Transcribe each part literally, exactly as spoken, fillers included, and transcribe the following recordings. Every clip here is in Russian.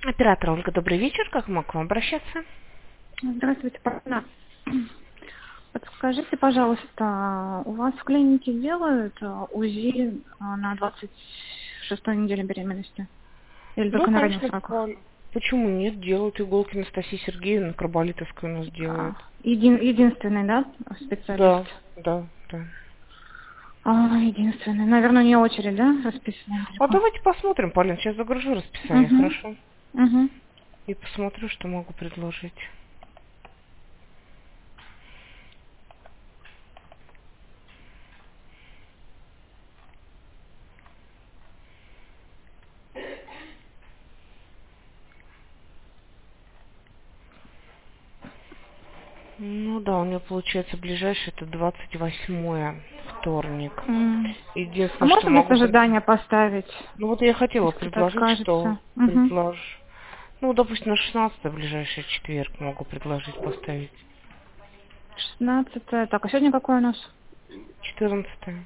Оператор Ольга, добрый вечер. Как могу к вам обращаться? Здравствуйте, Полина. Подскажите, пожалуйста, у вас в клинике делают а, УЗИ а, на двадцать шестой неделе беременности? Или Да, только на ранних конечно. сроках? Пол- Почему нет? Делают иголки. Анастасия Сергеевна Карболитовская у нас А, делает. един- единственный, да, специалист? Да, да, да. А, единственный. Наверное, не очередь, да, расписана А далеко? давайте посмотрим, Полин. Сейчас загружу расписание, Угу. хорошо? Угу. И посмотрю, что могу предложить. Ну да, у меня получается ближайший это двадцать восьмое вторник. А Единственное, что можно без могу пред- ожидания поставить, Ну вот я хотела если кто-то предложить, что откажется? Угу. предлож... Ну, допустим, на шестнадцатое ближайший четверг могу предложить поставить. шестнадцатое. Так, а сегодня какой у нас? четырнадцатое.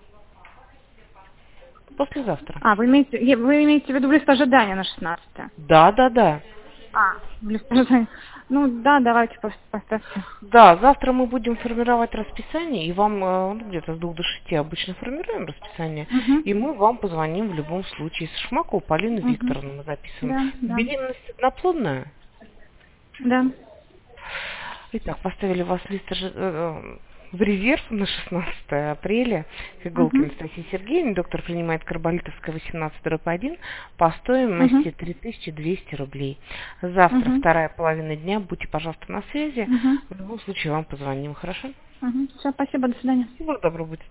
Послезавтра. А, вы имеете, е- вы имеете в виду лист ожидания на шестнадцатое? Да, да, да. А, лист ожидания. Ну да, давайте пос- поставьте. Да, завтра мы будем формировать расписание, и вам э, ну, где-то с двух до шести обычно формируем расписание, Угу. и мы вам позвоним в любом случае. С Шмаковой Полины Угу. Викторовны мы записываем. Да, да. Беременность одноплодная? Да. Итак, поставили вас лист ожи- э, в резерв на шестнадцатое апреля. Иголки Угу. Анастасии Сергеевны. Доктор принимает Карболитовская восемнадцать дробь один по Угу. стоимости три тысячи двести рублей. Завтра, Угу. вторая половина дня. Будьте, пожалуйста, на связи. Угу. В любом случае вам позвоним, хорошо? Угу. Все, спасибо, до свидания. Всего доброго, будьте